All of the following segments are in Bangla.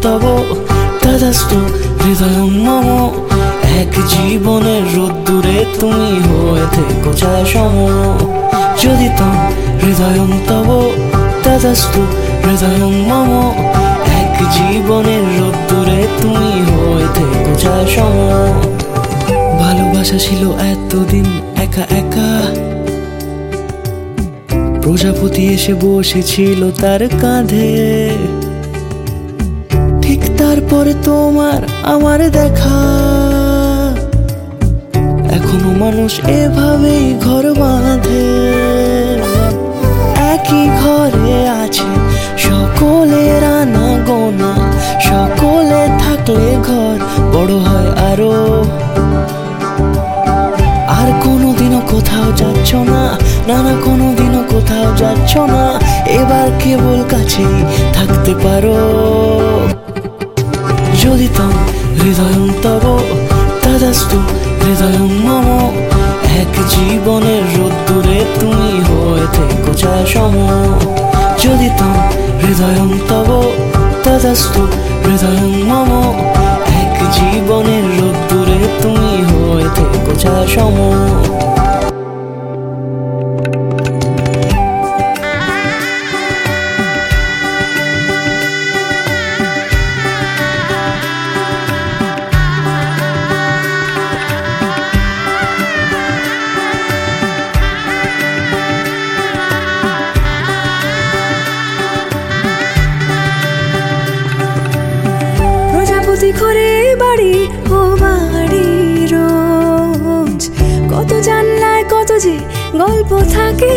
তব তদস্তু হৃদয়ং মম। এক জীবনের রোদ্দুরে তুমি হয়ে থেকো ছায়া সম। যদি তম হৃদয়ং তব তদস্তু হৃদয়ং মম। এক জীবনের রোদ্দুরে তুমি হয়ে থেকো ছায়া সম। ভালোবাসা ছিল এতদিন একা একা, প্রজাপতি এসে বসেছিল তার কাঁধে। ঠিক তারপরে তোমার আমার দেখা, এখনো মানুষ এভাবেই ঘর বাঁধে। একই ঘরে আছে সকলের আনা গোনা, সকলে থাকলে ঘর বড় হয় আরো। আর কোনোদিনও কোথাও যাচ্ছ না, না না কোনোদিনও কোথাও যাচ্ছ না, এবার কেবল কাছেই থাকতে পারো। যদি তম হৃদয়ং তব তদস্তু হৃদয়ং মম। এক জীবনের রোদ্দুরে তুমি হয়ে থেকো ছায়া সম। যদি তম হৃদয়ং তব তদস্তু হৃদয়ং মম। এক জীবনের রোদ্দুরে তুমি হয়ে থেকো ছায়া সম। প্রতি ঘরে বাড়ি ও বাড়ি রোজ, কত জানলায় কত যে গল্প থাকে।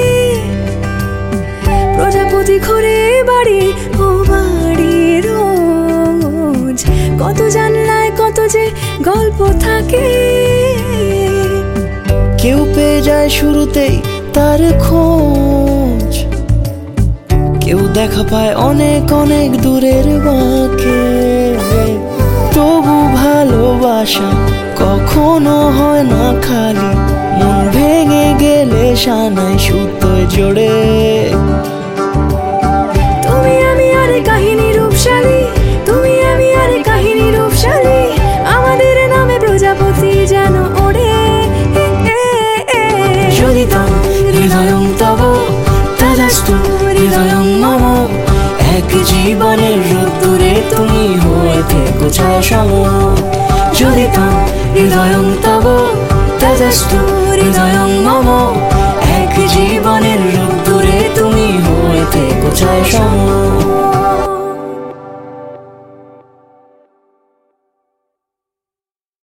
প্রজাপতি ঘরে বাড়ি ও বাড়ি রোজ, কত জানলায় কত যে গল্প থাকে। কেউ পেয়ে যায় শুরুতেই তার খোঁজ, কেউ দেখা পায় অনেক অনেক দূরের বাঁকে। তবু ভালোবাসা কখনো হয় না খালি, মন ভেঙে গেলে সানাই সুতোয় জোড়ে। তুমি আমি আরে কাহিনী রূপশালী, তুমি আমি আরে কাহিনী রূপশালী, আমাদের নামে প্রজাপতি যেন ওড়ে। যদি তম হৃদয়ং তব তদস্তু হৃদয়ং মম। এক জীবনের রোদ্দুরে তুমি হয়ে থেকো ছায়া সম। যদি তম হৃদয়ং তব তদস্তু হৃদয়ং মম। এক জীবনের রোদ্দুরে তুমি হয়ে থেকো ছায়া সম।